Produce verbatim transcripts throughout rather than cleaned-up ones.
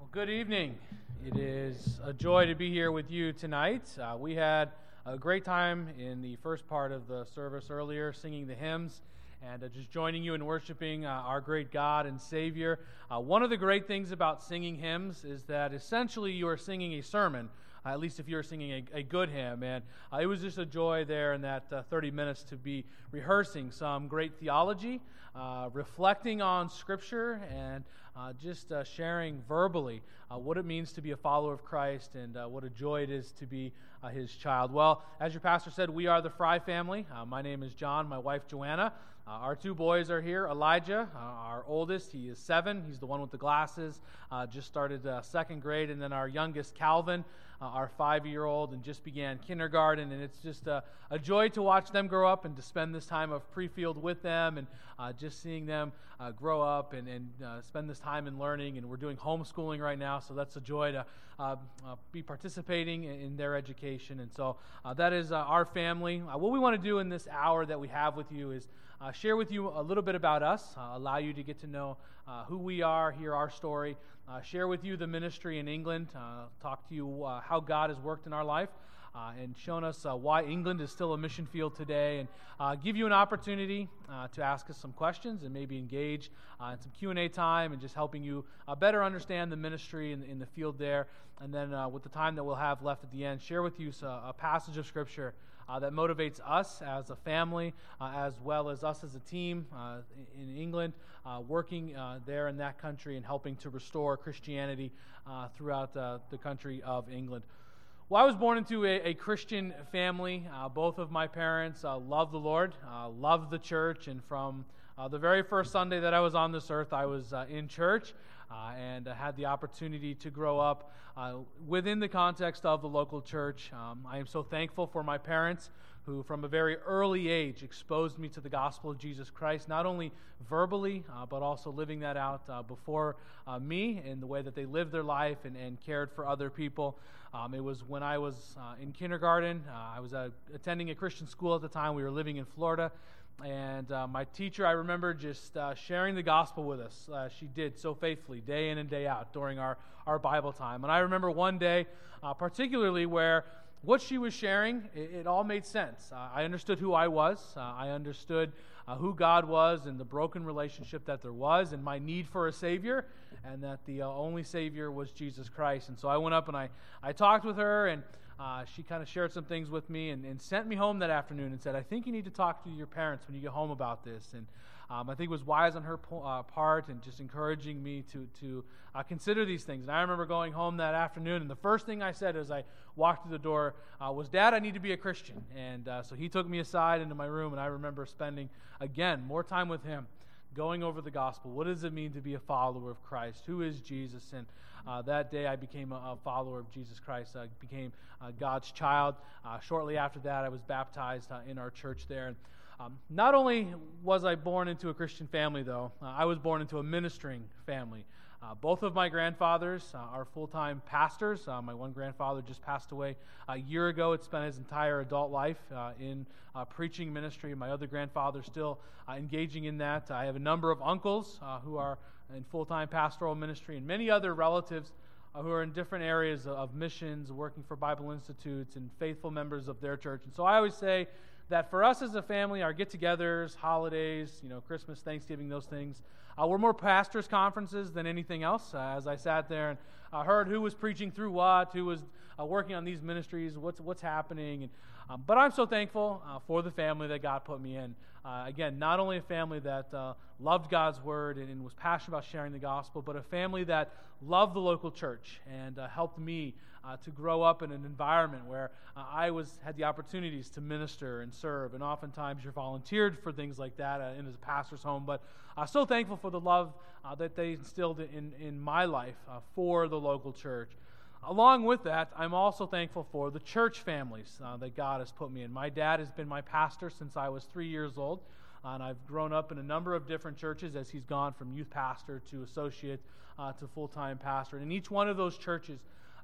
Good evening. It is a joy to be here with you tonight. Uh, we had a great time in the first part of the service earlier, singing the hymns and uh, just joining you in worshiping uh, our great God and Savior. Uh, one of the great things about singing hymns is that essentially you are singing a sermon, uh, at least if you're singing a, a good hymn. And uh, it was just a joy there in that uh, thirty minutes to be rehearsing some great theology, uh, reflecting on Scripture, and Uh, just uh, sharing verbally uh, what it means to be a follower of Christ and uh, what a joy it is to be uh, His child. Well, as your pastor said, we are the Fry family. Uh, my name is John, my wife Joanna. Uh, our two boys are here. Elijah, uh, our oldest, he is seven. He's the one with the glasses, uh, just started uh, second grade. And then our youngest, Calvin, uh, our five-year-old, and just began kindergarten. And it's just uh, a joy to watch them grow up and to spend this time of pre-field with them and uh, just seeing them uh, grow up and, and uh, spend this time in learning. And we're doing homeschooling right now, so that's a joy to uh, uh, be participating in, in their education. And so uh, that is uh, our family. Uh, what we want to do in this hour that we have with you is Uh, share with you a little bit about us, uh, allow you to get to know uh, who we are, hear our story, uh, share with you the ministry in England, uh, talk to you uh, how God has worked in our life, uh, and shown us uh, why England is still a mission field today, and uh, give you an opportunity uh, to ask us some questions and maybe engage uh, in some Q and A time and just helping you uh, better understand the ministry in, in the field there. And then uh, with the time that we'll have left at the end, share with you a, a passage of Scripture Uh, that motivates us as a family, uh, as well as us as a team uh, in England, uh, working uh, there in that country and helping to restore Christianity uh, throughout uh, the country of England. Well, I was born into a, a Christian family. Uh, both of my parents uh, loved the Lord, uh, loved the church, and from uh, the very first Sunday that I was on this earth, I was uh, in church uh, and uh, had the opportunity to grow up uh, within the context of the local church. Um, I am so thankful for my parents who, from a very early age, exposed me to the gospel of Jesus Christ, not only verbally, uh, but also living that out uh, before uh, me in the way that they lived their life and, and cared for other people. Um, it was when I was uh, in kindergarten. Uh, I was uh, attending a Christian school at the time. We were living in Florida. And uh, my teacher, I remember just uh, sharing the gospel with us. Uh, she did so faithfully, day in and day out, during our, our Bible time. And I remember one day, uh, particularly, where what she was sharing, it, it all made sense. Uh, I understood who I was. Uh, I understood uh, who God was and the broken relationship that there was and my need for a Savior, and that the uh, only Savior was Jesus Christ. And so I went up and I, I talked with her, and Uh, she kind of shared some things with me and, and sent me home that afternoon and said, I think you need to talk to your parents when you get home about this. And um, I think it was wise on her po- uh, part and just encouraging me to, to uh, consider these things. And I remember going home that afternoon, and the first thing I said as I walked through the door uh, was, Dad, I need to be a Christian. And uh, so he took me aside into my room, and I remember spending, again, more time with him, going over the gospel. What does it mean to be a follower of Christ? Who is Jesus? And uh, that day I became a, a follower of Jesus Christ. I became uh, God's child. Uh, shortly after that, I was baptized uh, in our church there. And um, not only was I born into a Christian family, though, uh, I was born into a ministering family. Uh, both of my grandfathers uh, are full-time pastors. Uh, my one grandfather just passed away a year ago. Had spent his entire adult life uh, in uh, preaching ministry. My other grandfather still uh, engaging in that. I have a number of uncles uh, who are in full-time pastoral ministry, and many other relatives uh, who are in different areas of missions, working for Bible institutes, and faithful members of their church. And so I always say that for us as a family, our get-togethers, holidays, you know, Christmas, Thanksgiving, those things, uh, were more pastors' conferences than anything else. Uh, as I sat there and uh, heard who was preaching through what, who was uh, working on these ministries, what's what's happening. And, um, but I'm so thankful uh, for the family that God put me in. Uh, again, not only a family that uh, loved God's word and, and was passionate about sharing the gospel, but a family that loved the local church and uh, helped me uh, to grow up in an environment where uh, I was had the opportunities to minister and serve, and oftentimes you're volunteered for things like that uh, in a pastor's home. But I'm so thankful for the love uh, that they instilled in, in my life uh, for the local church. Along with that, I'm also thankful for the church families uh, that God has put me in. My dad has been my pastor since I was three years old, and I've grown up in a number of different churches as he's gone from youth pastor to associate uh, to full-time pastor. And in each one of those churches,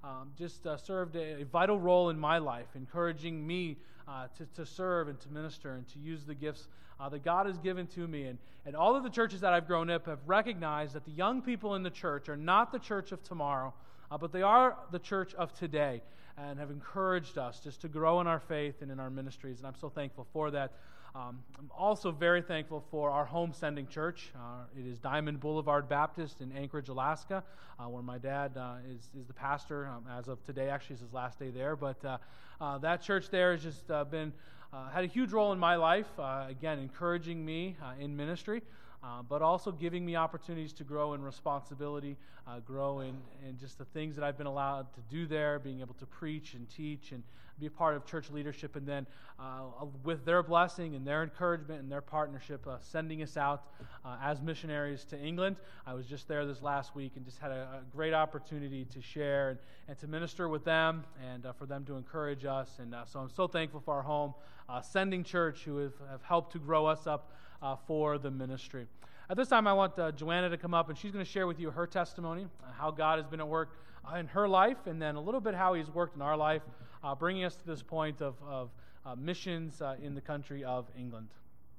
um, just uh, served a, a vital role in my life, encouraging me uh, to, to serve and to minister and to use the gifts uh, that God has given to me. And, and all of the churches that I've grown up have recognized that the young people in the church are not the church of tomorrow, uh, but they are the church of today, and have encouraged us just to grow in our faith and in our ministries, and I'm so thankful for that. Um, I'm also very thankful for our home sending church. Uh, it is Diamond Boulevard Baptist in Anchorage, Alaska, uh, where my dad uh, is, is the pastor. Um, as of today, actually, is his last day there. But uh, uh, that church there has just uh, been, uh, had a huge role in my life, uh, again, encouraging me uh, in ministry, uh, but also giving me opportunities to grow in responsibility, uh, grow in, in just the things that I've been allowed to do there, being able to preach and teach and be a part of church leadership, and then uh, with their blessing and their encouragement and their partnership, uh, sending us out uh, as missionaries to England. I was just there this last week and just had a, a great opportunity to share and, and to minister with them, and uh, for them to encourage us. And uh, so I'm so thankful for our home uh, sending church, who have, have helped to grow us up uh, for the ministry. At this time, I want uh, Joanna to come up, and she's going to share with you her testimony, uh, how God has been at work uh, in her life, and then a little bit how He's worked in our life, uh, bringing us to this point of, of uh, missions uh, in the country of England.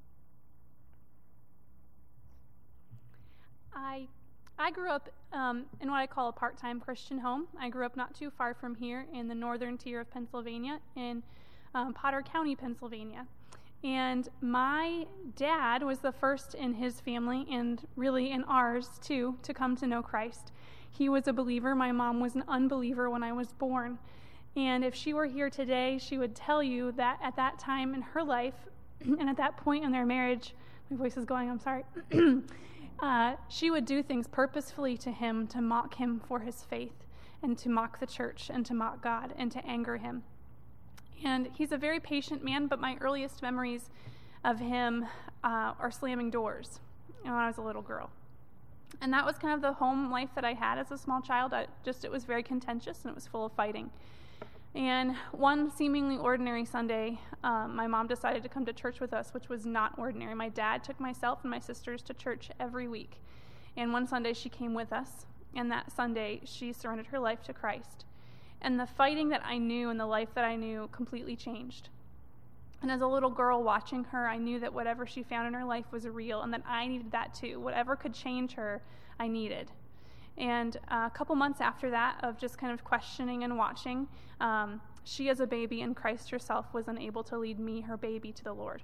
I I grew up um, in what I call a part-time Christian home. I grew up not too far from here in the northern tier of Pennsylvania, in um, Potter County, Pennsylvania. And my dad was the first in his family, and really in ours too, to come to know Christ. He was a believer. My mom was an unbeliever when I was born. And if she were here today, she would tell you that at that time in her life, and at that point in their marriage, my voice is going, I'm sorry, uh, she would do things purposefully to him to mock him for his faith, and to mock the church, and to mock God, and to anger him. And he's a very patient man, but my earliest memories of him uh, are slamming doors when I was a little girl. And that was kind of the home life that I had as a small child. I just it was very contentious, and it was full of fighting. And one seemingly ordinary Sunday, um, my mom decided to come to church with us, which was not ordinary. My dad took myself and my sisters to church every week. And one Sunday she came with us, and that Sunday she surrendered her life to Christ. And the fighting that I knew and the life that I knew completely changed. And as a little girl watching her, I knew that whatever she found in her life was real, and that I needed that too. Whatever could change her, I needed. And uh, a couple months after that, of just kind of questioning and watching, um, she as a baby in Christ herself was unable to lead me, her baby, to the Lord.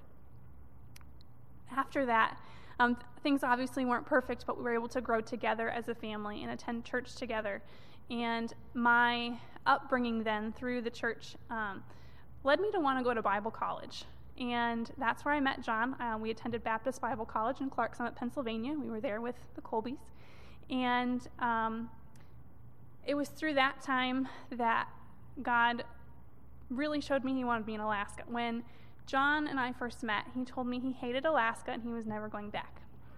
After that, um, things obviously weren't perfect, but we were able to grow together as a family and attend church together. And my upbringing then through the church um, led me to want to go to Bible college. And that's where I met John. Uh, we attended Baptist Bible College in Clark Summit, Pennsylvania. We were there with the Colbys. And um, it was through that time that God really showed me He wanted me in Alaska. When John and I first met, he told me he hated Alaska and he was never going back.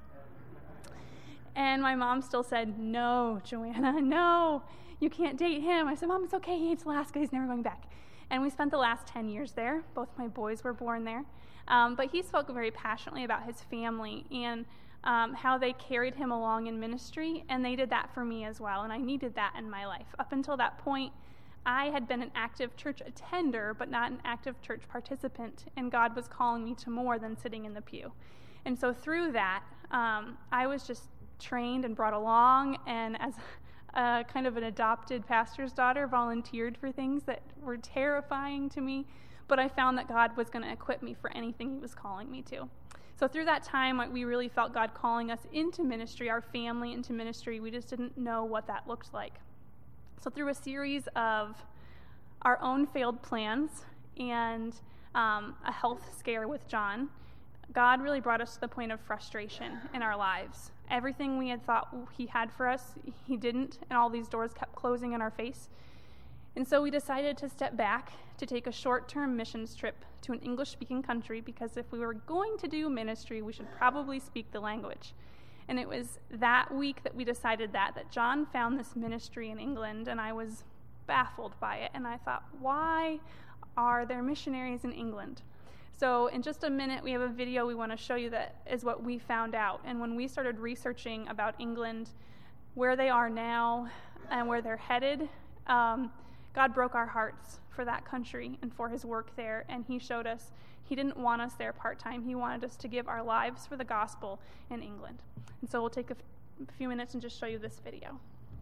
And my mom still said, no, Joanna, no, you can't date him. I said, Mom, it's okay, he hates Alaska, he's never going back. And we spent the last ten years there. Both my boys were born there. Um, but he spoke very passionately about his family and um, how they carried him along in ministry, and they did that for me as well, and I needed that in my life. Up until that point, I had been an active church attender, but not an active church participant, and God was calling me to more than sitting in the pew. And so through that, um, I was just trained and brought along, and as a kind of an adopted pastor's daughter, volunteered for things that were terrifying to me, but I found that God was going to equip me for anything He was calling me to. So through that time, we really felt God calling us into ministry, our family into ministry. We just didn't know what that looked like. So through a series of our own failed plans and um, a health scare with John, God really brought us to the point of frustration in our lives. Everything we had thought He had for us, He didn't, and all these doors kept closing in our face. And so we decided to step back to take a short-term missions trip to an English-speaking country, because if we were going to do ministry, we should probably speak the language. And it was that week that we decided that, that John found this ministry in England, and I was baffled by it. And I thought, why are there missionaries in England? So in just a minute, we have a video we want to show you that is what we found out. And when we started researching about England, where they are now and where they're headed, Um, God broke our hearts for that country and for his work there, and he showed us he didn't want us there part-time. He wanted us to give our lives for the gospel in England. And so we'll take a, f- a few minutes and just show you this video.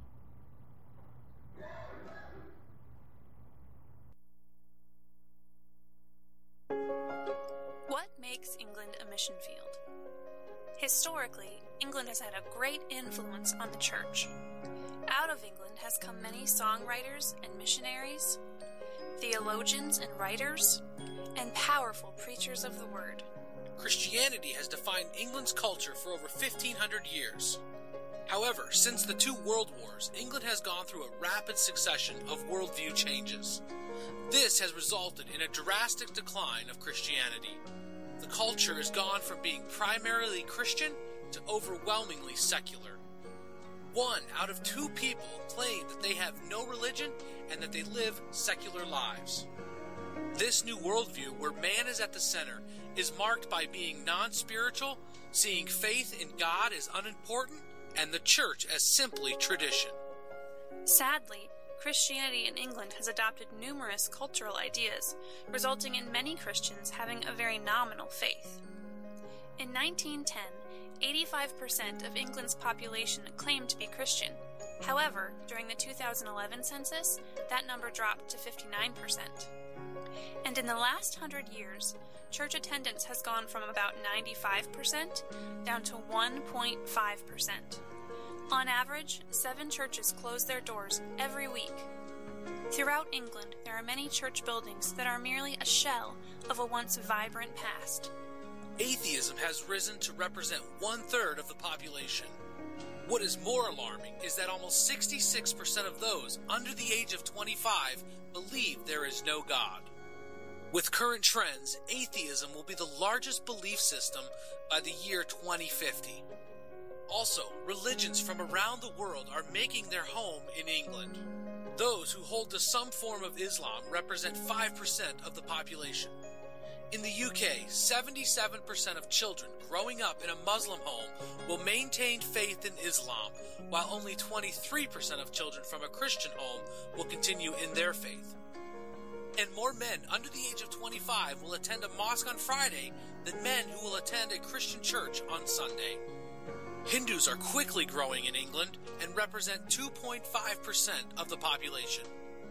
What makes England a mission field? Historically, England has had a great influence on the church. Out of England has come many songwriters and missionaries, theologians and writers, and powerful preachers of the word. Christianity has defined England's culture for over fifteen hundred years. However, since the two world wars, England has gone through a rapid succession of worldview changes. This has resulted in a drastic decline of Christianity. The culture has gone from being primarily Christian to overwhelmingly secular. One out of two people claim that they have no religion and that they live secular lives. This new worldview, where man is at the center, is marked by being non-spiritual, seeing faith in God as unimportant, and the church as simply tradition. Sadly, Christianity in England has adopted numerous cultural ideas, resulting in many Christians having a very nominal faith. In nineteen ten, eighty-five percent of England's population claimed to be Christian. However, during the two thousand eleven census, that number dropped to fifty-nine percent. And in the last hundred years, church attendance has gone from about ninety-five percent down to one point five percent. On average, seven churches close their doors every week. Throughout England, there are many church buildings that are merely a shell of a once vibrant past. Atheism has risen to represent one-third of the population. What is more alarming is that almost sixty-six percent of those under the age of twenty-five believe there is no God. With current trends, atheism will be the largest belief system by the year twenty fifty. Also, religions from around the world are making their home in England. Those who hold to some form of Islam represent five percent of the population. In the U K, seventy-seven percent of children growing up in a Muslim home will maintain faith in Islam, while only twenty-three percent of children from a Christian home will continue in their faith. And more men under the age of twenty-five will attend a mosque on Friday than men who will attend a Christian church on Sunday. Hindus are quickly growing in England and represent two point five percent of the population.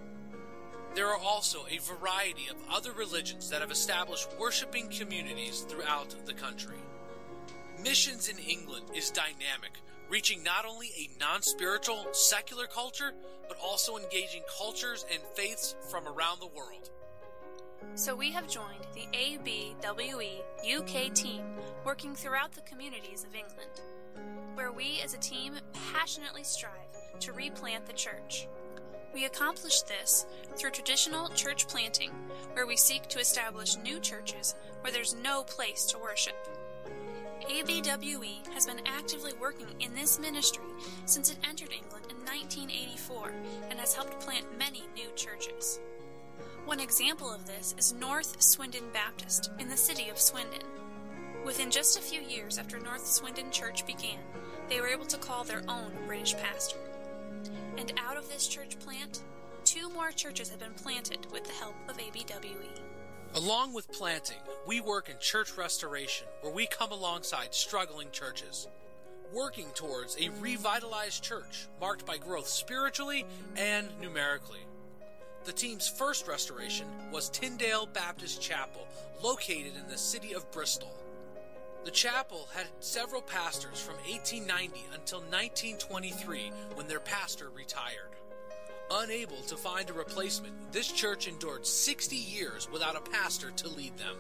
There are also a variety of other religions that have established worshiping communities throughout the country. Missions in England is dynamic, reaching not only a non-spiritual, secular culture, but also engaging cultures and faiths from around the world. So we have joined the A B W E U K team working throughout the communities of England, where we as a team passionately strive to replant the church. We accomplish this through traditional church planting, where we seek to establish new churches where there's no place to worship. A B W E has been actively working in this ministry since it entered England in nineteen eighty-four and has helped plant many new churches. One example of this is North Swindon Baptist in the city of Swindon. Within just a few years after North Swindon Church began, they were able to call their own British pastor. And out of this church plant, two more churches have been planted with the help of A B W E. Along with planting, we work in church restoration, where we come alongside struggling churches, working towards a revitalized church marked by growth spiritually and numerically. The team's first restoration was Tyndale Baptist Chapel, located in the city of Bristol. The chapel had several pastors from eighteen ninety until nineteen twenty-three, when their pastor retired. Unable to find a replacement, this church endured sixty years without a pastor to lead them.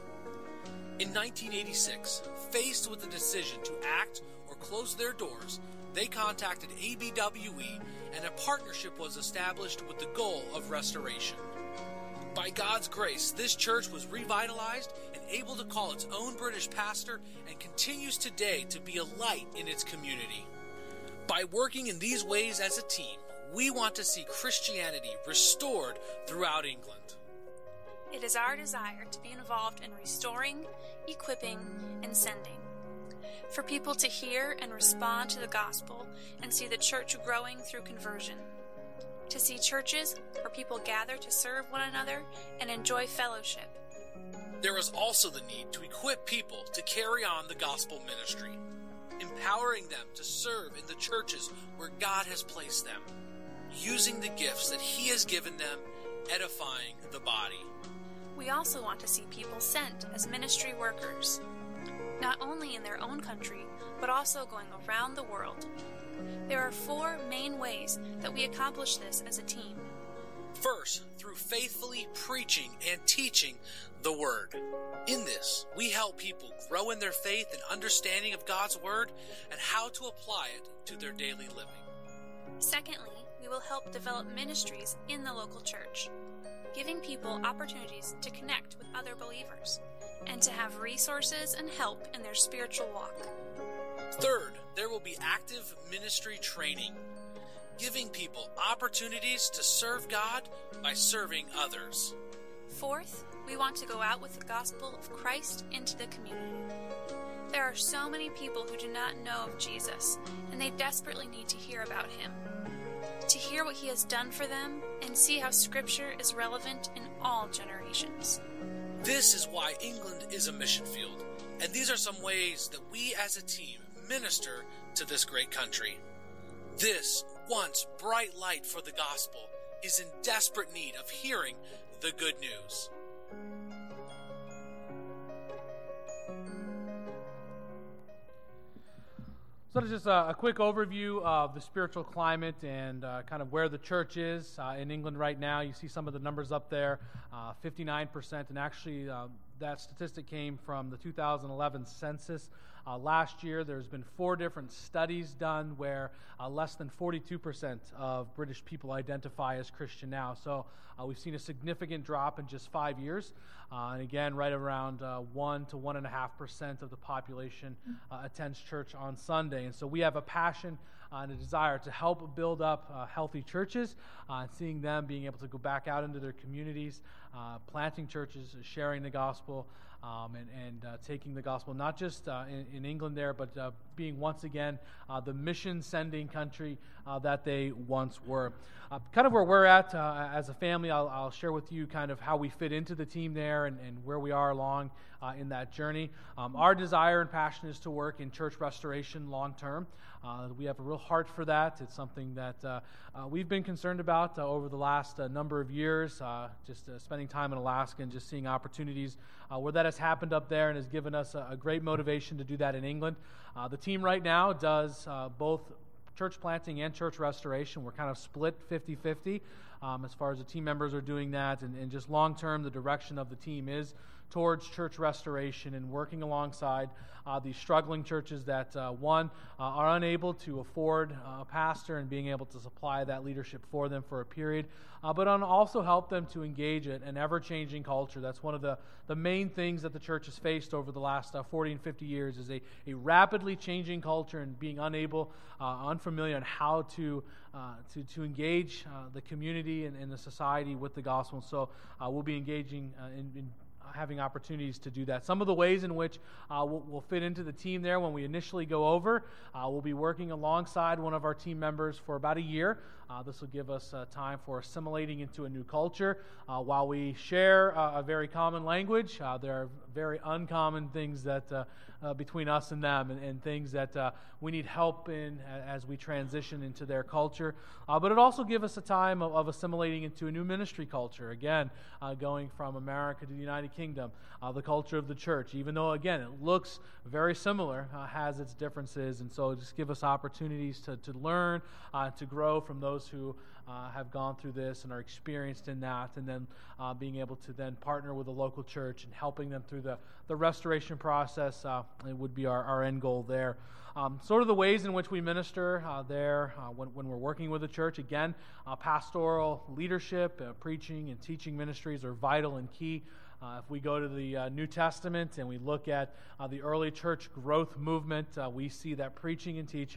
In nineteen eighty-six, faced with the decision to act or close their doors, they contacted A B W E, and a partnership was established with the goal of restoration. By God's grace, this church was revitalized and able to call its own British pastor, and continues today to be a light in its community. By working in these ways as a team, we want to see Christianity restored throughout England. It is our desire to be involved in restoring, equipping, and sending. For people to hear and respond to the gospel and see the church growing through conversion. to see churches where people gather to serve one another and enjoy fellowship. There is also the need to equip people to carry on the gospel ministry, empowering them to serve in the churches where God has placed them, using the gifts that He has given them, edifying the body. We also want to see people sent as ministry workers, not only in their own country, but also going around the world. There are four main ways that we accomplish this as a team. First, through faithfully preaching and teaching the Word. In this, we help people grow in their faith and understanding of God's Word and how to apply it to their daily living. Secondly, we will help develop ministries in the local church, giving people opportunities to connect with other believers and to have resources and help in their spiritual walk. Third, there will be active ministry training, giving people opportunities to serve God by serving others. Fourth, we want to go out with the gospel of Christ into the community. There are so many people who do not know of Jesus, and they desperately need to hear about Him, to hear what He has done for them, and see how Scripture is relevant in all generations. This is why England is a mission field, and these are some ways that we as a team minister to this great country. This once bright light for the gospel is in desperate need of hearing the good news. So that's just a, a quick overview of the spiritual climate and uh, kind of where the church is uh, in England right now. You see some of the numbers up there, uh, fifty-nine percent, and actually uh, that statistic came from the two thousand eleven census. Uh, last year, there's been four different studies done where uh, less than forty-two percent of British people identify as Christian now. So uh, we've seen a significant drop in just five years. Uh, and again, right around uh, one to one and a half percent of the population uh, attends church on Sunday. And so we have a passion uh, and a desire to help build up uh, healthy churches, uh, and seeing them being able to go back out into their communities, uh, planting churches, sharing the gospel, Um, and, and uh, taking the gospel, not just uh, in, in England there, but uh, being once again uh, the mission-sending country uh, that they once were. Uh, kind of where we're at uh, as a family, I'll, I'll share with you kind of how we fit into the team there and, and where we are along uh, in that journey. Um, our desire and passion is to work in church restoration long-term. Uh, we have a real heart for that. It's something that uh, uh, we've been concerned about uh, over the last uh, number of years, uh, just uh, spending time in Alaska and just seeing opportunities uh, where that has happened up there and has given us a, a great motivation to do that in England. Uh, the team right now does uh, both church planting and church restoration. We're kind of split fifty-fifty um, as far as the team members are doing that, and, and just long-term, the direction of the team is towards church restoration and working alongside uh, these struggling churches that, uh, one, uh, are unable to afford uh, a pastor and being able to supply that leadership for them for a period, uh, but on also help them to engage it, an ever-changing culture. That's one of the, the main things that the church has faced over the last uh, forty and fifty years is a, a rapidly changing culture and being unable, uh, unfamiliar on how to, uh, to, to engage uh, the community and, and the society with the gospel. So uh, we'll be engaging uh, in, in having opportunities to do that. Some of the ways in which uh, we'll, we'll fit into the team there when we initially go over, uh, we'll be working alongside one of our team members for about a year. Uh, this will give us uh, time for assimilating into a new culture. Uh, while we share uh, a very common language, uh, there are very uncommon things that uh, uh, between us and them, and, and things that uh, we need help in as we transition into their culture. Uh, but it also gives us a time of, of assimilating into a new ministry culture. Again, uh, going from America to the United Kingdom, uh, the culture of the church, even though, again, it looks very similar, uh, has its differences. And so just give us opportunities to, to learn, uh, to grow from those who uh, have gone through this and are experienced in that, and then uh, being able to then partner with a local church and helping them through the, the restoration process. Uh, it would be our, our end goal there. Um, sort of the ways in which we minister uh, there uh, when, when we're working with a church. Again, uh, pastoral leadership, uh, preaching and teaching ministries are vital and key. Uh, if we go to the uh, New Testament and we look at uh, the early church growth movement, uh, we see that preaching and teaching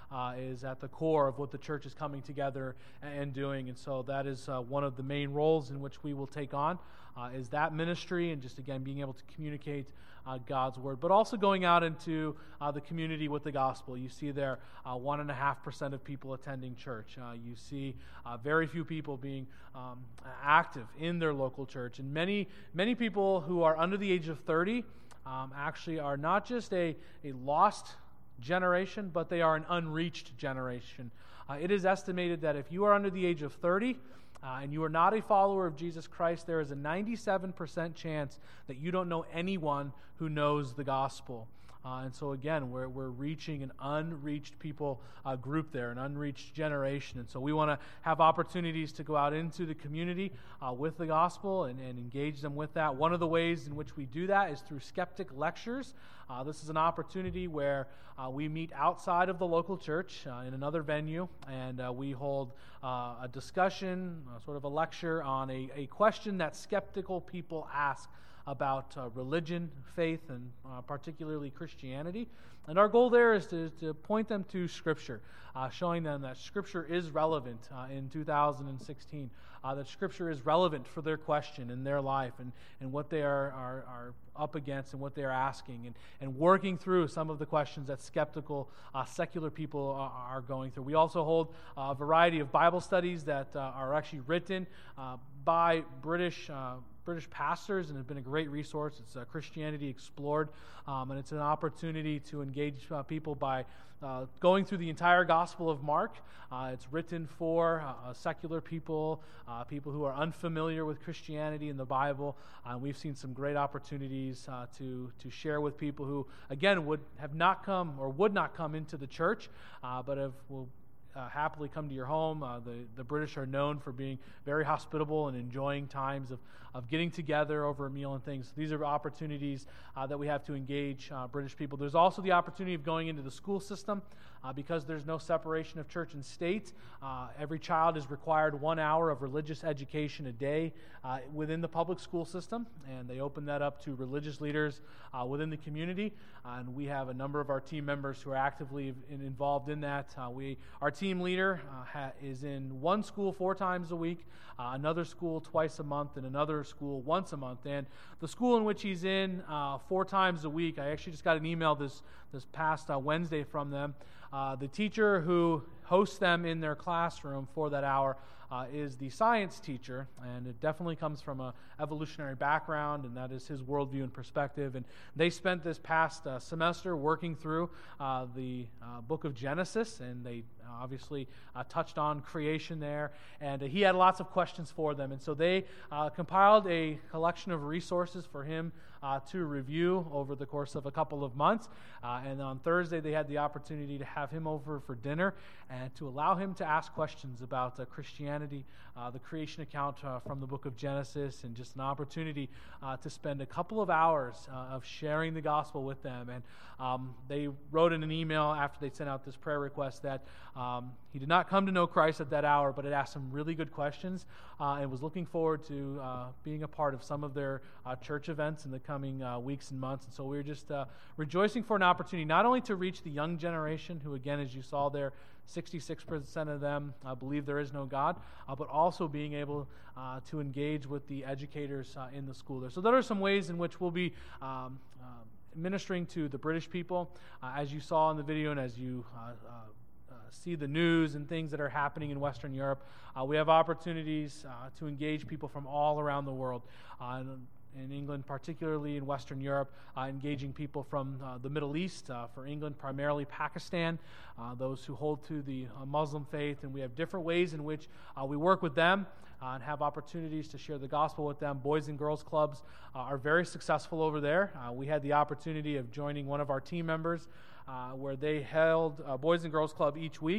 uh, is at the core of what the church is coming together and doing. And so that is uh, one of the main roles in which we will take on, uh, is that ministry, and just, again, being able to communicate Uh, God's word, but also going out into uh, the community with the gospel. You see there uh, one and a half percent of people attending church. Uh, you see uh, very few people being um, active in their local church, and many many people who are under the age of thirty um, actually are not just a a lost generation, but they are an unreached generation. Uh, it is estimated that if you are under the age of thirty, Uh, and you are not a follower of Jesus Christ, there is a ninety-seven percent chance that you don't know anyone who knows the gospel. Uh, and so again, we're, we're reaching an unreached people uh, group there, an unreached generation. And so we want to have opportunities to go out into the community uh, with the gospel and, and engage them with that. One of the ways in which we do that is through Skeptic Lectures. Uh, this is an opportunity where uh, we meet outside of the local church uh, in another venue, and uh, we hold uh, a discussion, uh, sort of a lecture on a, a question that skeptical people ask about uh, religion, faith, and uh, particularly Christianity. And our goal there is to, to point them to Scripture, uh, showing them that Scripture is relevant uh, in two thousand sixteen, uh, that Scripture is relevant for their question in their life and, and what they are, are, are up against and what they are asking, and, and working through some of the questions that skeptical, uh, secular people are, are going through. We also hold uh, a variety of Bible studies that uh, are actually written uh, by British uh, British pastors, and have been a great resource. It's uh, Christianity Explored, um, and it's an opportunity to engage uh, people by uh, going through the entire Gospel of Mark. Uh, it's written for uh, secular people, uh, people who are unfamiliar with Christianity and the Bible. Uh, we've seen some great opportunities uh, to to share with people who, again, would have not come or would not come into the church, uh, but have will. Uh, happily come to your home. Uh, the, the British are known for being very hospitable and enjoying times of, of getting together over a meal and things. These are opportunities uh, that we have to engage uh, British people. There's also the opportunity of going into the school system uh, because there's no separation of church and state. Uh, every child is required one hour of religious education a day uh, within the public school system, and they open that up to religious leaders uh, within the community. Uh, and we have a number of our team members who are actively in, involved in that. Uh, we, our team Team leader uh, ha, is in one school four times a week, uh, another school twice a month, and another school once a month. And the school in which he's in uh, four times a week, I actually just got an email this this past uh, Wednesday from them. Uh, the teacher who hosts them in their classroom for that hour uh, is the science teacher, and it definitely comes from an evolutionary background, and that is his worldview and perspective. And they spent this past uh, semester working through uh, the uh, book of Genesis, and they obviously uh, touched on creation there, and uh, he had lots of questions for them. And so they uh, compiled a collection of resources for him uh, to review over the course of a couple of months. Uh, and on Thursday, they had the opportunity to have him over for dinner and to allow him to ask questions about uh, Christianity, uh, the creation account uh, from the book of Genesis, and just an opportunity uh, to spend a couple of hours uh, of sharing the gospel with them. And um, they wrote in an email after they sent out this prayer request that um, he did not come to know Christ at that hour, but had asked some really good questions uh, and was looking forward to uh, being a part of some of their uh, church events in the coming uh, weeks and months. And so we we're just uh, rejoicing for an opportunity not only to reach the young generation, who, again, as you saw there, sixty-six percent of them uh, believe there is no God, uh, but also being able uh, to engage with the educators uh, in the school there. So there are some ways in which we'll be um, uh, ministering to the British people. Uh, as you saw in the video and as you uh, uh, see the news and things that are happening in Western Europe, uh, we have opportunities uh, to engage people from all around the world. Uh, in England, particularly in Western Europe, uh, engaging people from uh, the Middle East, uh, for England, primarily Pakistan, uh, those who hold to the uh, Muslim faith, and we have different ways in which uh, we work with them uh, and have opportunities to share the gospel with them. Boys and Girls Clubs uh, are very successful over there. Uh, we had the opportunity of joining one of our team members Uh, where they held a Boys and Girls Club each week,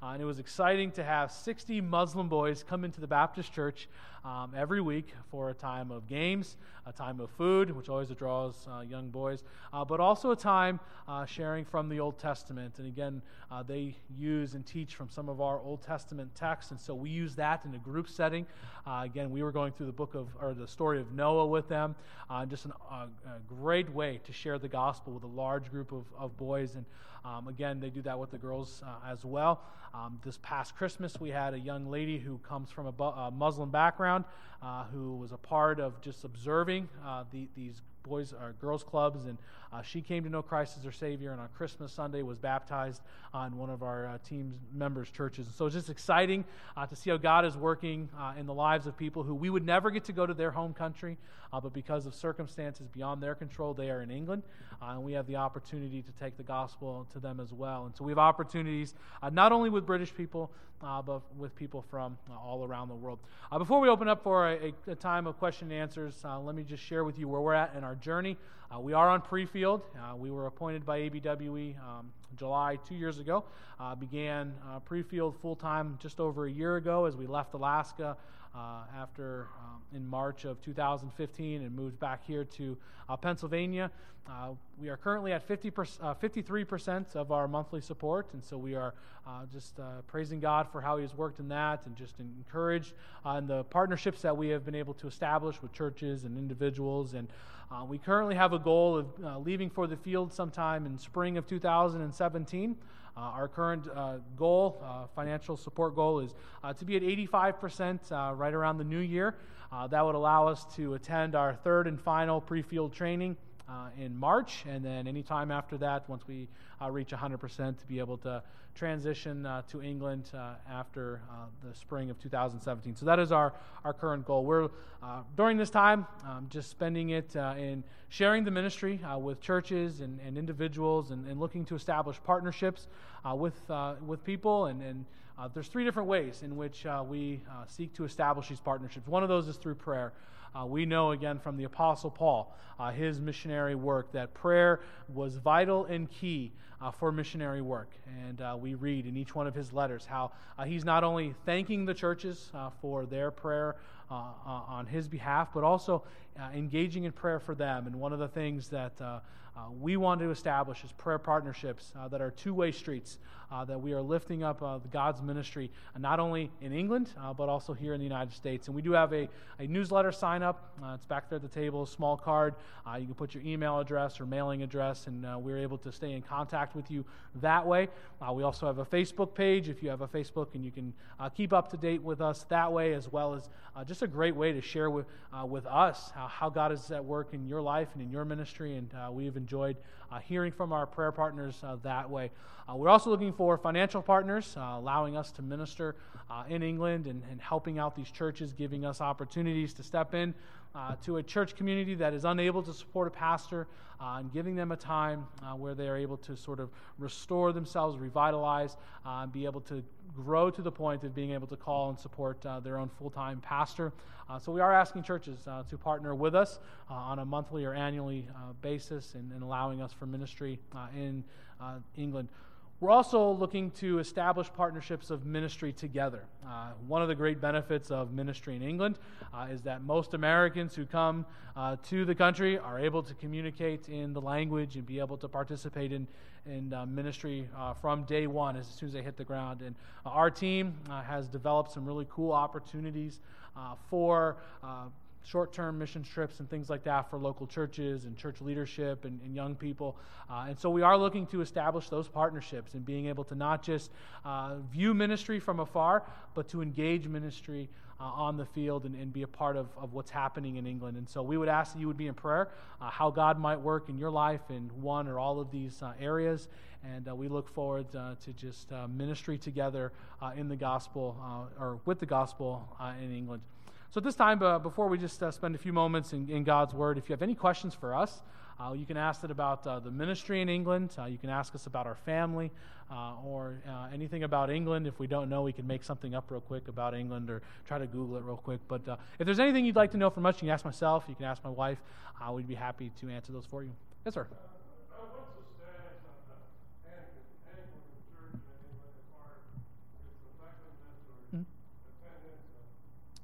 Uh, and it was exciting to have sixty Muslim boys come into the Baptist church um, every week for a time of games, a time of food, which always draws uh, young boys, uh, but also a time uh, sharing from the Old Testament. And again, uh, they use and teach from some of our Old Testament texts, and so we use that in a group setting. Uh, again, we were going through the book of, or the story of Noah with them, uh, just an, uh, a great way to share the gospel with a large group of, of boys. And um, again, they do that with the girls uh, as well. Um, this past Christmas, we had a young lady who comes from a, bu- a Muslim background, uh, who was a part of just observing uh, the, these boys or girls clubs, and uh, she came to know Christ as her Savior, and on Christmas Sunday was baptized uh, in one of our uh, team members' churches. And so it's just exciting uh, to see how God is working uh, in the lives of people who we would never get to go to their home country, uh, but because of circumstances beyond their control, they are in England, uh, and we have the opportunity to take the gospel to them as well. And so we have opportunities uh, not only with British people, uh, but with people from uh, all around the world. Uh, before we open up for a, a time of question and answers, uh, let me just share with you where we're at in our journey. Uh, we are on pre-field. Uh, we were appointed by A B W E um, July two years ago. Uh, began uh, pre-field full-time just over a year ago as we left Alaska uh, after um, in March of two thousand fifteen and moved back here to uh, Pennsylvania. Uh, we are currently at fifty percent, uh, fifty-three percent of our monthly support, and so we are uh, just uh, praising God for how He has worked in that, and just encouraged uh, in the partnerships that we have been able to establish with churches and individuals. And uh, we currently have a goal of uh, leaving for the field sometime in spring of two thousand seventeen. Uh, our current uh, goal, uh, financial support goal, is uh, to be at eighty-five percent uh, right around the new year. Uh, that would allow us to attend our third and final pre-field training Uh, in March, and then any time after that, once we uh, reach one hundred percent, to be able to transition uh, to England uh, after uh, the spring of two thousand seventeen. So that is our, our current goal. We're, uh, during this time, um, just spending it uh, in sharing the ministry uh, with churches and, and individuals, and, and looking to establish partnerships uh, with, uh, with people. And, and uh, there's three different ways in which uh, we uh, seek to establish these partnerships. One of those is through prayer. Uh, we know, again, from the Apostle Paul, uh, his missionary work, that prayer was vital and key uh, for missionary work. And uh, we read in each one of his letters how uh, he's not only thanking the churches uh, for their prayer uh, uh, on his behalf, but also uh, engaging in prayer for them. And one of the things that uh, uh, we want to establish is prayer partnerships uh, that are two-way streets, uh, that we are lifting up uh, God's ministry, uh, not only in England, uh, but also here in the United States. And we do have a, a newsletter sign-up. Uh, it's back there at the table, a small card. Uh, you can put your email address or mailing address, and uh, we're able to stay in contact with you that way. Uh, we also have a Facebook page, if you have a Facebook, and you can uh, keep up to date with us that way, as well as uh, just a great way to share with, uh, with us how, how God is at work in your life and in your ministry, and uh, we've enjoyed uh, hearing from our prayer partners uh, that way. Uh, we're also looking for financial partners, uh, allowing us to minister uh, in England, and, and helping out these churches, giving us opportunities to step in uh, to a church community that is unable to support a pastor, uh, and giving them a time uh, where they are able to sort of restore themselves, revitalize, uh, and be able to grow to the point of being able to call and support uh, their own full-time pastor. Uh, so we are asking churches uh, to partner with us uh, on a monthly or annually uh, basis, and, and allowing us for ministry uh, in uh, England. We're also looking to establish partnerships of ministry together. Uh, one of the great benefits of ministry in England uh, is that most Americans who come uh, to the country are able to communicate in the language and be able to participate in, in uh, ministry uh, from day one, as soon as they hit the ground. And uh, our team uh, has developed some really cool opportunities uh, for uh, short-term mission trips and things like that for local churches and church leadership and, and young people. Uh, and so we are looking to establish those partnerships and being able to not just uh, view ministry from afar, but to engage ministry uh, on the field and, and be a part of, of what's happening in England. And so we would ask that you would be in prayer, uh, how God might work in your life in one or all of these uh, areas. And uh, we look forward uh, to just uh, ministry together uh, in the gospel, uh, or with the gospel uh, in England. So at this time, uh, before we just uh, spend a few moments in, in God's Word, if you have any questions for us, uh, you can ask it about uh, the ministry in England. Uh, you can ask us about our family, uh, or uh, anything about England. If we don't know, we can make something up real quick about England, or try to Google it real quick. But uh, if there's anything you'd like to know from us, you can ask myself, you can ask my wife. Uh, we'd be happy to answer those for you. Yes, sir.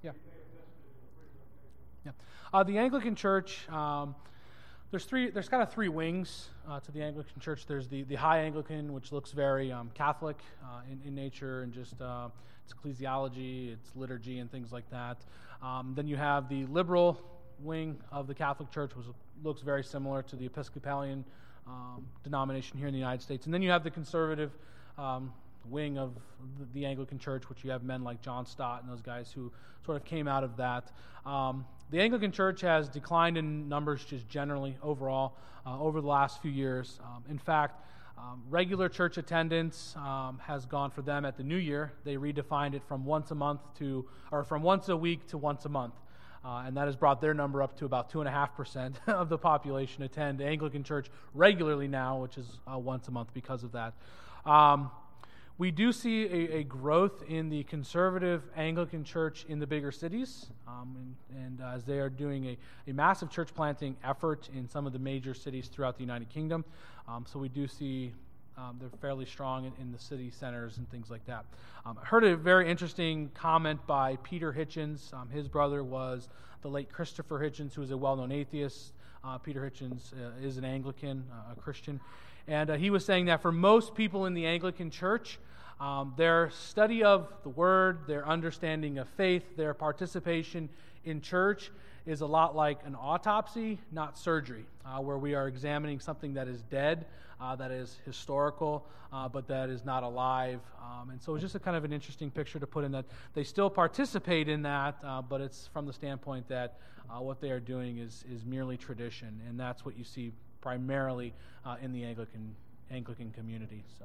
Yeah. Yeah. Uh, the Anglican Church, um, there's three. There's kind of three wings uh, to the Anglican Church. There's the, the High Anglican, which looks very um, Catholic uh, in, in nature and just uh, its ecclesiology, its liturgy, and things like that. Um, then you have the liberal wing of the Catholic Church, which looks very similar to the Episcopalian um, denomination here in the United States. And then you have the conservative um, wing of the, the Anglican Church, which you have men like John Stott and those guys who sort of came out of that. Um, the Anglican Church has declined in numbers just generally overall uh, over the last few years. Um, in fact, um, regular church attendance um, has gone for them at the new year. They redefined it from once a month to, or from once a week to once a month. Uh, and that has brought their number up to about two point five percent of the population attend the Anglican Church regularly now, which is uh, once a month because of that. Um, we do see a, a growth in the conservative Anglican Church in the bigger cities, um, and, and uh, as they are doing a, a massive church planting effort in some of the major cities throughout the United Kingdom. Um, so we do see Um, they're fairly strong in, in the city centers and things like that. Um, I heard a very interesting comment by Peter Hitchens. Um, his brother was the late Christopher Hitchens, who is a well-known atheist. Uh, Peter Hitchens uh, is an Anglican, uh, a Christian. And uh, he was saying that for most people in the Anglican Church, um, their study of the Word, their understanding of faith, their participation in church is a lot like an autopsy, not surgery, uh, where we are examining something that is dead, uh, that is historical, uh, but that is not alive. Um, and so it's just a kind of an interesting picture to put in that they still participate in that, uh, but it's from the standpoint that uh, what they are doing is is merely tradition, and that's what you see primarily uh, in the Anglican Anglican community. So,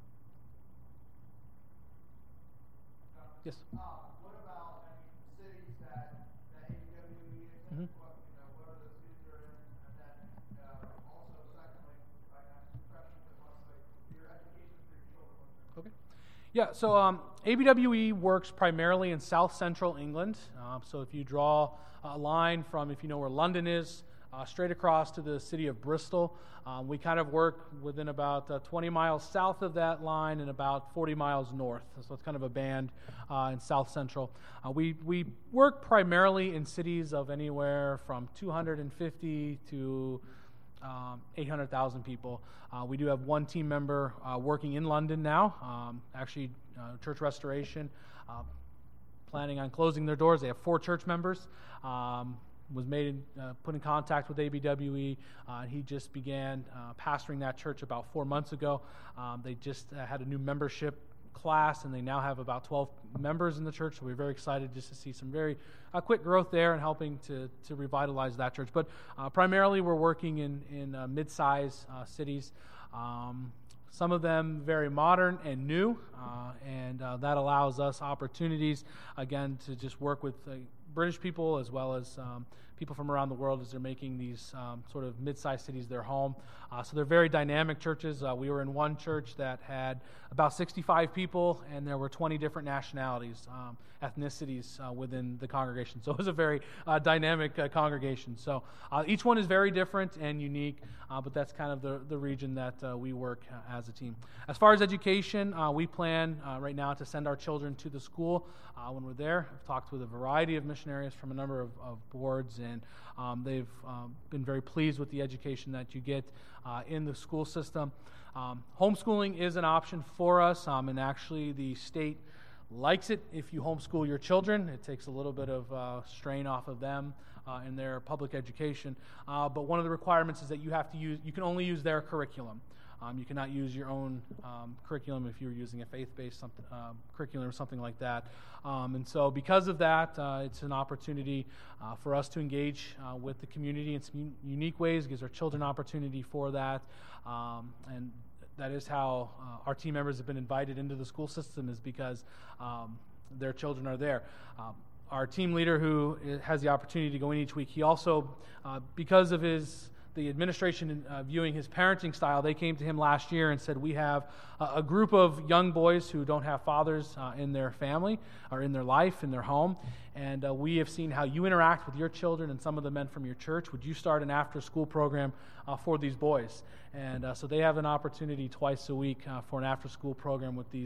yes. Uh, what about I mean, cities that that A B W E is in? Mm-hmm. What, you know, what are the cities they're in? And then uh, also, secondly, if I can ask two questions at once, like your education for your children. Okay. Yeah, so um, A B W E works primarily in south central England. Uh, so if you draw a line from, if you know where London is, uh, straight across to the city of Bristol, um, we kind of work within about uh, twenty miles south of that line and about forty miles north. So it's kind of a band uh, in south central. Uh, we, we work primarily in cities of anywhere from two hundred fifty to Um, eight hundred thousand people. Uh, we do have one team member uh, working in London now, um, actually uh, Church Restoration, uh, planning on closing their doors. They have four church members. Um, was made in, uh, put in contact with A B W E. Uh, he just began uh, pastoring that church about four months ago. Um, they just uh, had a new membership class, and they now have about twelve members in the church, so we're very excited just to see some very uh, quick growth there and helping to, to revitalize that church. But uh, primarily we're working in, in uh, mid-size uh, cities, um, some of them very modern and new, uh, and uh, that allows us opportunities, again, to just work with uh, British people as well as um, people from around the world as they're making these um, sort of mid-sized cities their home. Uh, so they're very dynamic churches. Uh, we were in one church that had about sixty-five people, and there were twenty different nationalities, um, ethnicities uh, within the congregation. So it was a very uh, dynamic uh, congregation. So uh, each one is very different and unique, uh, but that's kind of the, the region that uh, we work uh, as a team. As far as education, uh, we plan uh, right now to send our children to the school uh, when we're there. I've talked with a variety of missionaries from a number of, of boards, and um, they've um, been very pleased with the education that you get uh, in the school system. Um, homeschooling is an option for us, um, and actually the state likes it if you homeschool your children. It takes a little bit of uh, strain off of them uh, in their public education. Uh, but one of the requirements is that you have to use, you can only use their curriculum. Um, you cannot use your own um, curriculum if you're using a faith-based something, uh, curriculum or something like that. Um, and so because of that, uh, it's an opportunity uh, for us to engage uh, with the community in some un- unique ways. It gives our children opportunity for that. Um, and that is how uh, our team members have been invited into the school system, is because um, their children are there. Um, our team leader, who has the opportunity to go in each week, he also, uh, because of his the administration uh, viewing his parenting style, they came to him last year and said, we have a, a group of young boys who don't have fathers uh, in their family or in their life, in their home, and uh, we have seen how you interact with your children and some of the men from your church. Would you start an after-school program uh, for these boys? And uh, so they have an opportunity twice a week uh, for an after-school program with these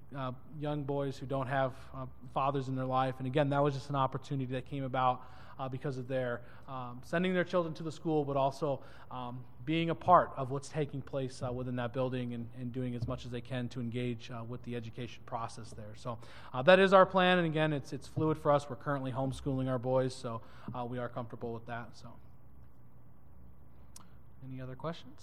uh, young boys who don't have uh, fathers in their life. And again, that was just an opportunity that came about uh, because of their um, sending their children to the school, but also um, being a part of what's taking place uh, within that building and, and doing as much as they can to engage uh, with the education process there. So uh, that is our plan, and again, it's it's fluid for us. We're currently homeschooling our boys, so uh, we are comfortable with that. So, any other questions?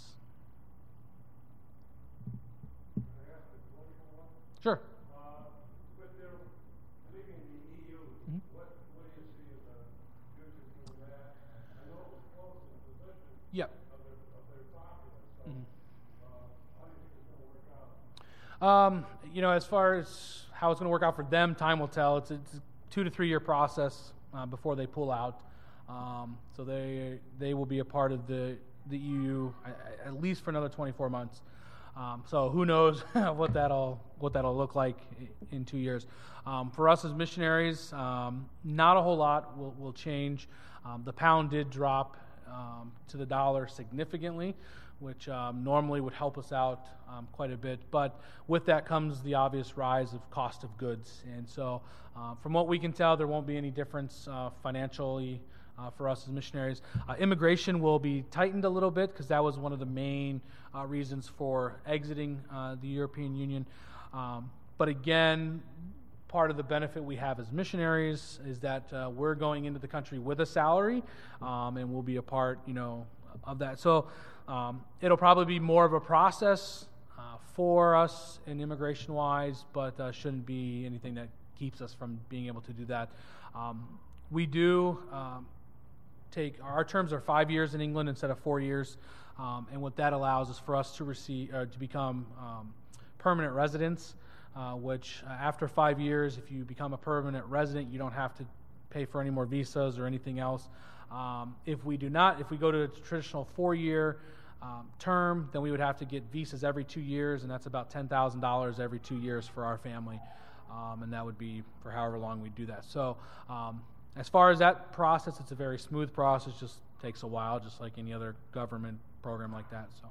Sure. Uh, with their leaving the E U, Mhm. what, what do you see as a future for that? I know it was close in position Yep. of their, of their populace, so, Mhm. uh, how do you think it's gonna work out? Um, you know, as far as how it's going to work out for them, time will tell. It's a, it's a two to three year process uh, before they pull out. Um, so they they will be a part of the the E U uh, at least for another twenty-four months. Um, so who knows what that'll what that'll look like in two years. Um, for us as missionaries, um, not a whole lot will will change. Um, the pound did drop um, to the dollar significantly, which um, normally would help us out um, quite a bit. But with that comes the obvious rise of cost of goods. And so uh, from what we can tell, there won't be any difference uh, financially uh, for us as missionaries. Uh, immigration will be tightened a little bit because that was one of the main uh, reasons for exiting uh, the European Union. Um, but again, part of the benefit we have as missionaries is that uh, we're going into the country with a salary, um, and we'll be a part, you know, of that. So um, it'll probably be more of a process uh, for us in immigration-wise, but uh, shouldn't be anything that keeps us from being able to do that. Um, we do um, take our terms are five years in England instead of four years, um, and what that allows is for us to receive uh, to become um, permanent residents. Uh, which uh, after five years, if you become a permanent resident, you don't have to pay for any more visas or anything else. Um, if we do not, if we go to a traditional four-year um, term, then we would have to get visas every two years, and that's about ten thousand dollars every two years for our family, um, and that would be for however long we do that. So um, as far as that process, it's a very smooth process, just takes a while, just like any other government program like that. So.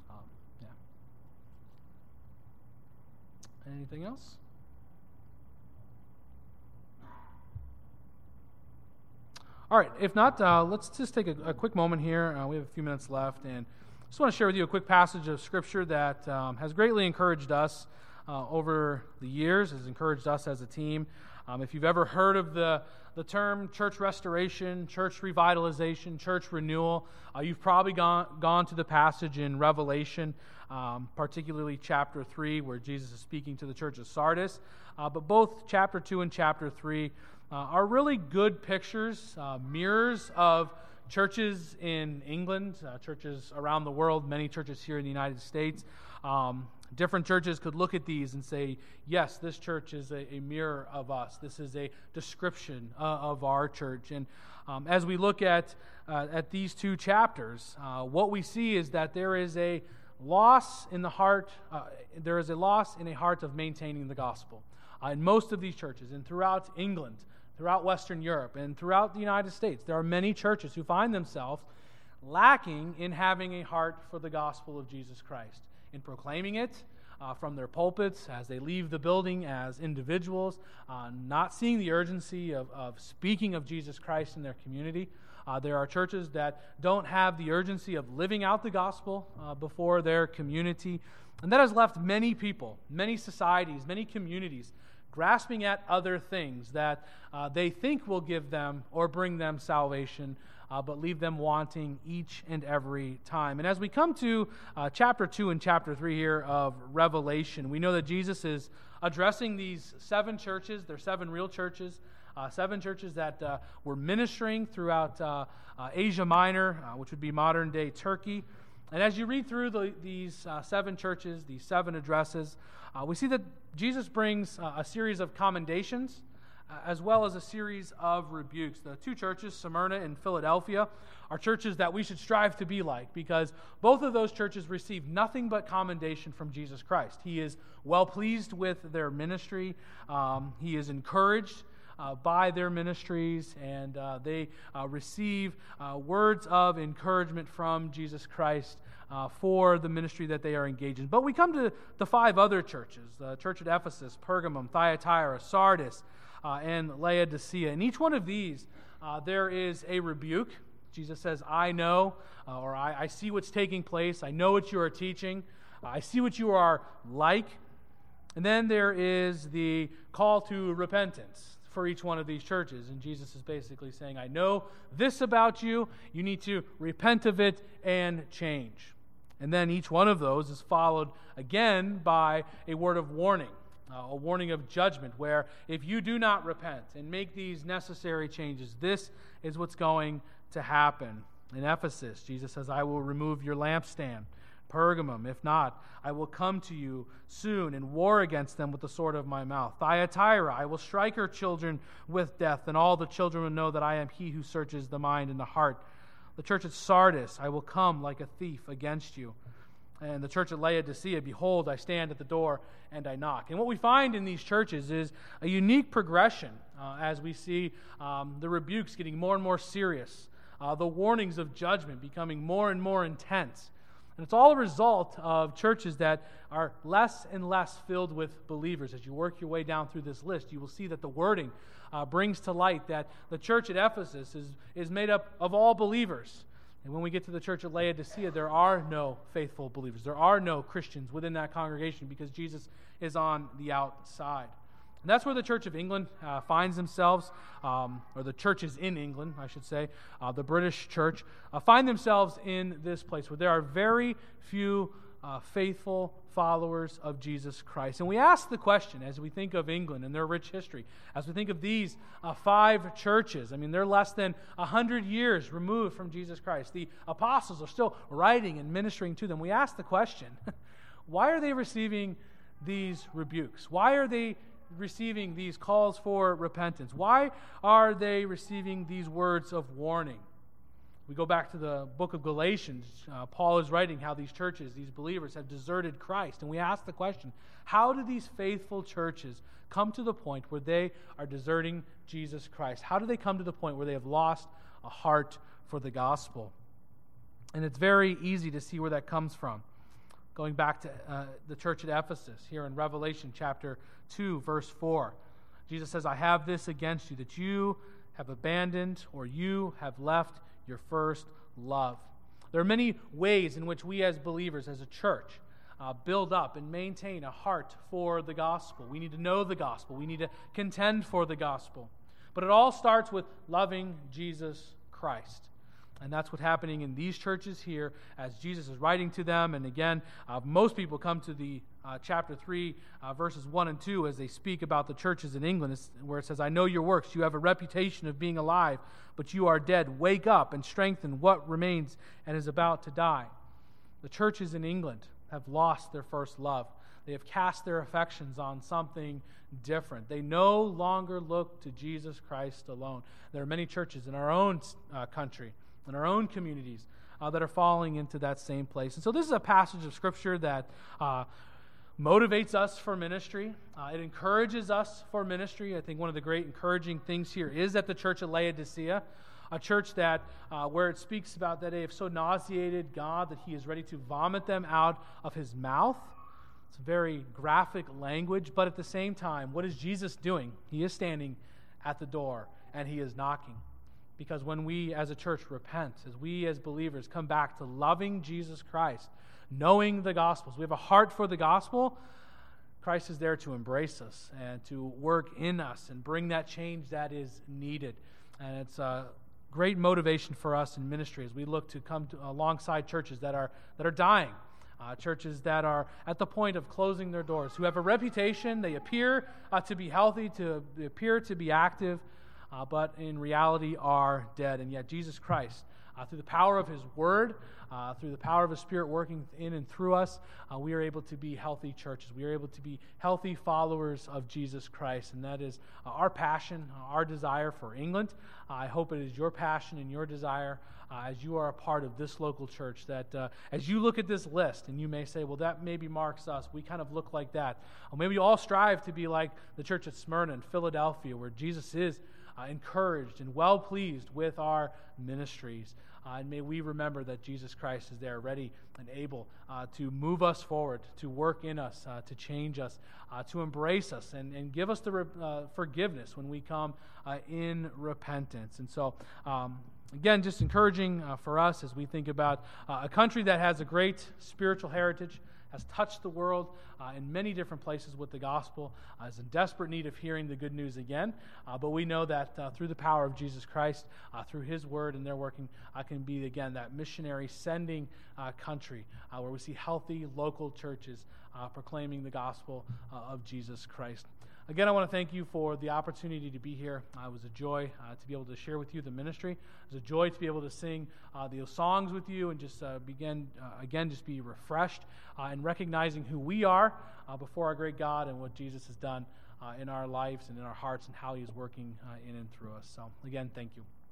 Anything else? All right, if not, uh, let's just take a, a quick moment here. Uh, we have a few minutes left, and just want to share with you a quick passage of Scripture that um, has greatly encouraged us uh, over the years, has encouraged us as a team. Um, if you've ever heard of the, the term church restoration, church revitalization, church renewal, uh, you've probably gone, gone to the passage in Revelation, Um, particularly chapter three, where Jesus is speaking to the church of Sardis. Uh, but both chapter two and chapter three uh, are really good pictures, uh, mirrors of churches in England, uh, churches around the world, many churches here in the United States. Um, different churches could look at these and say, yes, this church is a, a mirror of us. This is a description uh, of our church. And um, as we look at, uh, at these two chapters, uh, what we see is that there is a loss in the heart, uh, there is a loss in a heart of maintaining the gospel. Uh, in most of these churches, and throughout England, throughout Western Europe, and throughout the United States, there are many churches who find themselves lacking in having a heart for the gospel of Jesus Christ, in proclaiming it uh, from their pulpits as they leave the building as individuals, uh, not seeing the urgency of, of speaking of Jesus Christ in their community. Uh, there are churches that don't have the urgency of living out the gospel uh, before their community. And that has left many people, many societies, many communities grasping at other things that uh, they think will give them or bring them salvation, uh, but leave them wanting each and every time. And as we come to uh, chapter two and chapter three here of Revelation, we know that Jesus is addressing these seven churches. They're seven real churches. Uh, seven churches that uh, were ministering throughout uh, uh, Asia Minor, uh, which would be modern-day Turkey. And as you read through the, these uh, seven churches, these seven addresses, uh, we see that Jesus brings uh, a series of commendations uh, as well as a series of rebukes. The two churches, Smyrna and Philadelphia, are churches that we should strive to be like, because both of those churches receive nothing but commendation from Jesus Christ. He is well pleased with their ministry. Um, he is encouraged uh, by their ministries, and uh, they uh, receive uh, words of encouragement from Jesus Christ uh, for the ministry that they are engaged in. But we come to the five other churches, the church at Ephesus, Pergamum, Thyatira, Sardis, uh, and Laodicea. In each one of these, uh, there is a rebuke. Jesus says, I know, uh, or I, I see what's taking place. I know what you are teaching. Uh, I see what you are like. And then there is the call to repentance for each one of these churches. And Jesus is basically saying, I know this about you. You need to repent of it and change. And then each one of those is followed again by a word of warning, uh, a warning of judgment, where if you do not repent and make these necessary changes, this is what's going to happen. In Ephesus, Jesus says, I will remove your lampstand. Pergamum, if not, I will come to you soon and war against them with the sword of my mouth. Thyatira, I will strike her children with death, and all the children will know that I am he who searches the mind and the heart. The church at Sardis, I will come like a thief against you. And the church at Laodicea, behold, I stand at the door and I knock. And what we find in these churches is a unique progression uh, as we see um, the rebukes getting more and more serious, uh, the warnings of judgment becoming more and more intense. And it's all a result of churches that are less and less filled with believers. As you work your way down through this list, you will see that the wording uh, brings to light that the church at Ephesus is, is made up of all believers. And when we get to the church at Laodicea, there are no faithful believers. There are no Christians within that congregation because Jesus is on the outside. And that's where the Church of England uh, finds themselves, um, or the churches in England, I should say, uh, the British church, uh, find themselves in this place where there are very few uh, faithful followers of Jesus Christ. And we ask the question, as we think of England and their rich history, as we think of these uh, five churches, I mean, they're less than one hundred years removed from Jesus Christ. The apostles are still writing and ministering to them. We ask the question, why are they receiving these rebukes? Why are they receiving these calls for repentance? Why are they receiving these words of warning? We go back to the book of Galatians. Uh, Paul is writing how these churches, these believers, have deserted Christ. And we ask the question, how do these faithful churches come to the point where they are deserting Jesus Christ? How do they come to the point where they have lost a heart for the gospel? And it's very easy to see where that comes from. Going back to uh, the church at Ephesus, here in Revelation chapter two, verse four. Jesus says, I have this against you, that you have abandoned or you have left your first love. There are many ways in which we as believers, as a church, uh, build up and maintain a heart for the gospel. We need to know the gospel. We need to contend for the gospel. But it all starts with loving Jesus Christ. And that's what's happening in these churches here as Jesus is writing to them. And again, uh, most people come to the uh, chapter three, uh, verses one and two as they speak about the churches in England, where it says, I know your works. You have a reputation of being alive, but you are dead. Wake up and strengthen what remains and is about to die. The churches in England have lost their first love. They have cast their affections on something different. They no longer look to Jesus Christ alone. There are many churches in our own uh, country, in our own communities, uh, that are falling into that same place. And so this is a passage of Scripture that uh, motivates us for ministry. Uh, it encourages us for ministry. I think one of the great encouraging things here is at the church at Laodicea, a church that uh, where it speaks about that they have so nauseated God that he is ready to vomit them out of his mouth. It's very graphic language, but at the same time, what is Jesus doing? He is standing at the door and he is knocking. Because when we as a church repent, as we as believers come back to loving Jesus Christ, knowing the Gospels, we have a heart for the gospel, Christ is there to embrace us and to work in us and bring that change that is needed. And it's a great motivation for us in ministry as we look to come to, alongside churches that are that are dying, uh, churches that are at the point of closing their doors, who have a reputation, they appear uh, to be healthy, to they appear to be active, uh, but in reality are dead. And yet Jesus Christ, uh, through the power of his word, uh, through the power of his Spirit working in and through us, uh, we are able to be healthy churches. We are able to be healthy followers of Jesus Christ. And that is uh, our passion, our desire for England. Uh, I hope it is your passion and your desire Uh, as you are a part of this local church, that uh, as you look at this list, and you may say, well, that maybe marks us. We kind of look like that. Or maybe you all strive to be like the church at Smyrna in Philadelphia, where Jesus is uh, encouraged and well-pleased with our ministries. Uh, and may we remember that Jesus Christ is there, ready and able uh, to move us forward, to work in us, uh, to change us, uh, to embrace us, and, and give us the re- uh, forgiveness when we come uh, in repentance. And so, um, Again, just encouraging uh, for us as we think about uh, a country that has a great spiritual heritage, has touched the world uh, in many different places with the gospel, uh, is in desperate need of hearing the good news again. Uh, but we know that uh, through the power of Jesus Christ, uh, through his word and their working, uh, can be, again, that missionary sending uh, country uh, where we see healthy local churches uh, proclaiming the gospel uh, of Jesus Christ. Again, I want to thank you for the opportunity to be here. Uh, it was a joy uh, to be able to share with you the ministry. It was a joy to be able to sing uh, the songs with you and just uh, begin, uh, again, just be refreshed uh, and recognizing who we are uh, before our great God and what Jesus has done uh, in our lives and in our hearts and how he is working uh, in and through us. So, again, thank you.